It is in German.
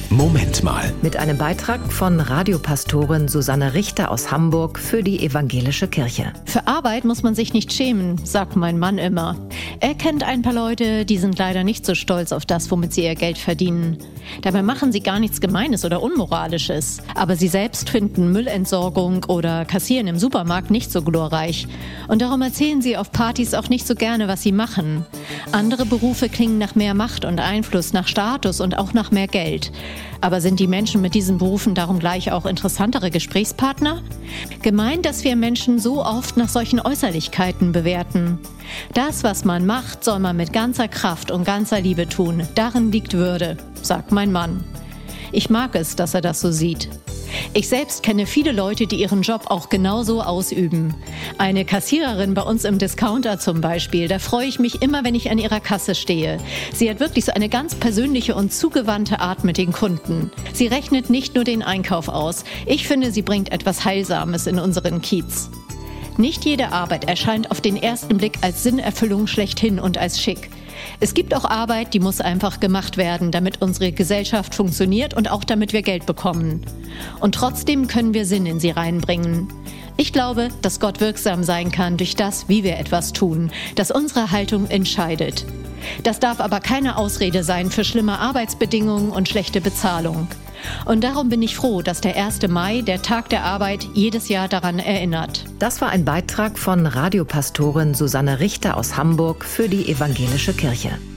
Moment mal. Mit einem Beitrag von Radiopastorin Susanne Richter aus Hamburg für die Evangelische Kirche. Für Arbeit muss man sich nicht schämen, sagt mein Mann immer. Er kennt ein paar Leute, die sind leider nicht so stolz auf das, womit sie ihr Geld verdienen. Dabei machen sie gar nichts Gemeines oder Unmoralisches. Aber sie selbst finden Müllentsorgung oder Kassieren im Supermarkt nicht so glorreich. Und darum erzählen sie auf Partys auch nicht so gerne, was sie machen. Andere Berufe klingen nach mehr Macht und Einfluss, nach Status und auch nach mehr Geld. Aber sind die Menschen mit diesen Berufen darum gleich auch interessantere Gesprächspartner? Gemeint, dass wir Menschen so oft nach solchen Äußerlichkeiten bewerten. Das, was man macht, soll man mit ganzer Kraft und ganzer Liebe tun. Darin liegt Würde, sagt mein Mann. Ich mag es, dass er das so sieht. Ich selbst kenne viele Leute, die ihren Job auch genauso ausüben. Eine Kassiererin bei uns im Discounter zum Beispiel, da freue ich mich immer, wenn ich an ihrer Kasse stehe. Sie hat wirklich so eine ganz persönliche und zugewandte Art mit den Kunden. Sie rechnet nicht nur den Einkauf aus. Ich finde, sie bringt etwas Heilsames in unseren Kiez. Nicht jede Arbeit erscheint auf den ersten Blick als Sinnerfüllung schlechthin und als schick. Es gibt auch Arbeit, die muss einfach gemacht werden, damit unsere Gesellschaft funktioniert und auch damit wir Geld bekommen. Und trotzdem können wir Sinn in sie reinbringen. Ich glaube, dass Gott wirksam sein kann durch das, wie wir etwas tun, dass unsere Haltung entscheidet. Das darf aber keine Ausrede sein für schlimme Arbeitsbedingungen und schlechte Bezahlung. Und darum bin ich froh, dass der 1. Mai, der Tag der Arbeit, jedes Jahr daran erinnert. Das war ein Beitrag von Radiopastorin Susanne Richter aus Hamburg für die Evangelische Kirche.